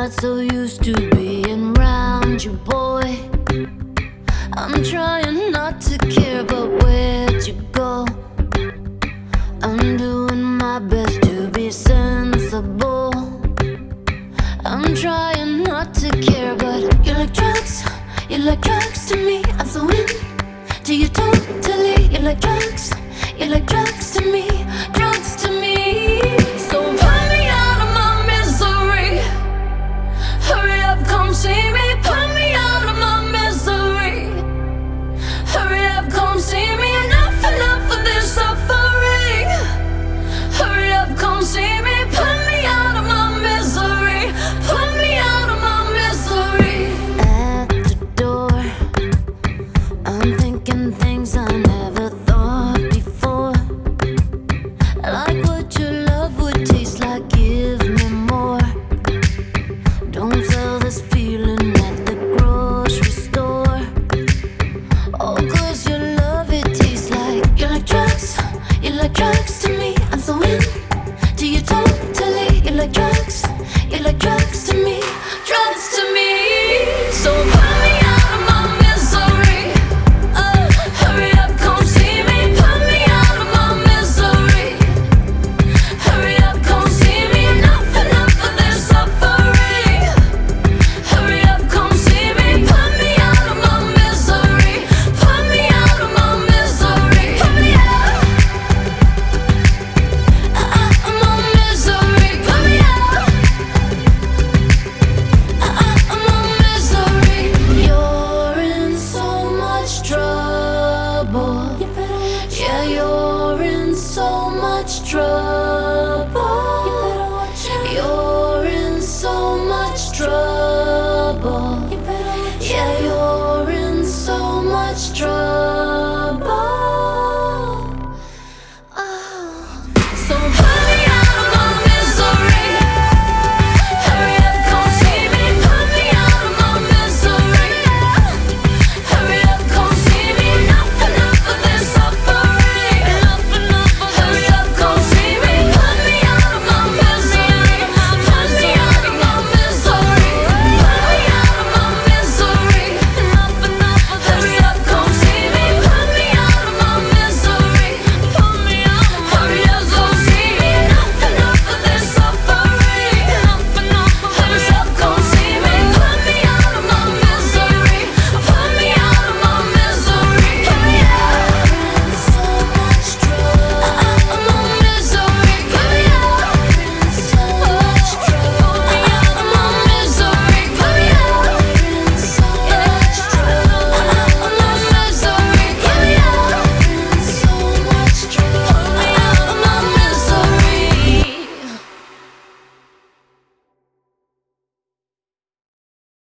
got so used to being around you, boy. I'm trying not to care, but where'd you go? I'm doing my best to be sensible. I'm trying not to care, but you're like drugs to me. I'm so into you totally. You're like drugs to me, drugs to me. So pull me out of my misery. Hurry up, come see me. Pull me out of my misery. Hurry up, come see me. Enough of this suffering. Hurry up, come see me. Pull me out of my misery. Pull me out of my misery. At the door, I'm thinking things I never thought before. Like what your love would taste like, give me more. Don't sell this feeling at the grocery store. Oh, 'cause your love, it tastes like you're like drugs to me. I'm so into you totally. You're like drugs to me, drugs to me. So pull me out of my misery. Oh, hurry up, come see me. Pull me out of my misery. Hurry up, come see me. Enough of this suffering. Hurry up, come see me. Pull me out of my misery. Pull me out of my misery. Pull me out of my misery. Pull me out of my misery. You're in so much trouble. Yeah, you're in so much trouble. You're in so much trouble. Yeah, you're in so much trouble.